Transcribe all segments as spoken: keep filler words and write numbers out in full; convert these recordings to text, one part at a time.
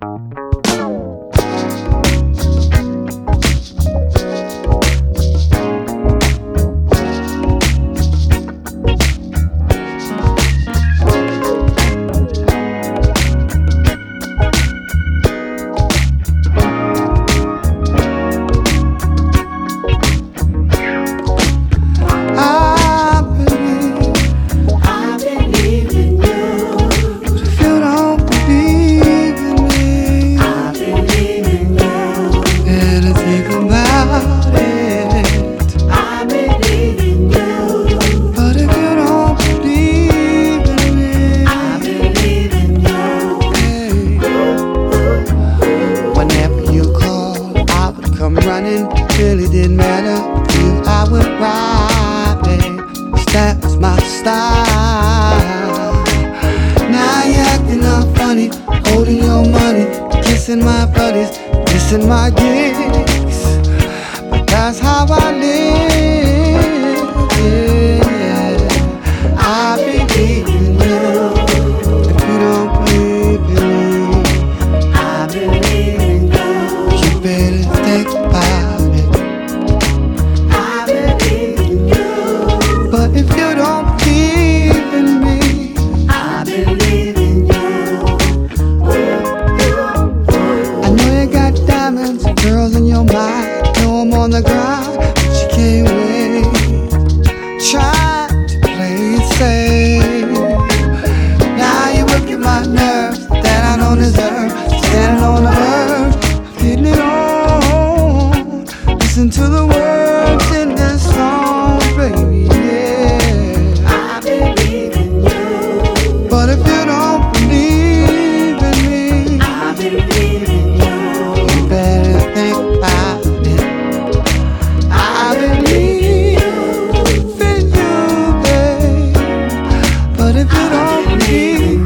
Running, really didn't matter. You, I went right there. That was my style. Now you're acting all funny, holding your money, kissing my buddies, kissing my gigs. But that's how I live. Yeah, I believe in you. If you don't believe in me, I believe in you. You better think about it. I believe in you. But if you don't believe in me, I believe in you. I know you got diamonds and girls in your mind. Know I'm on the ground, but you can't wait. Try to play it safe. Now you're working my nerves that I don't deserve. Standing on the earth, getting it on. Listen to the words in this song, baby, yeah. I believe in you. But if you don't believe in me, I believe in you. you better think about it. I believe in you, babe. But if you don't believe,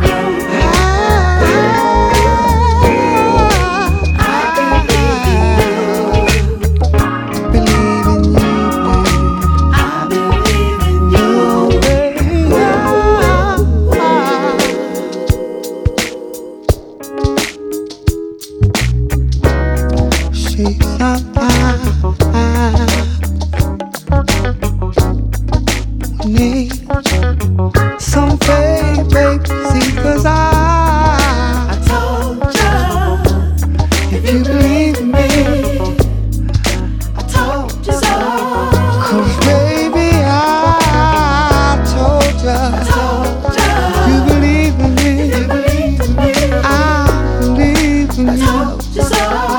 she's not mine. Need some faith, baby, see, cause I, I told ya, if you believe in me, I told you so. cause baby, I told ya, Told ya, you believe in me, you believe in me. I believe in I you. told you so.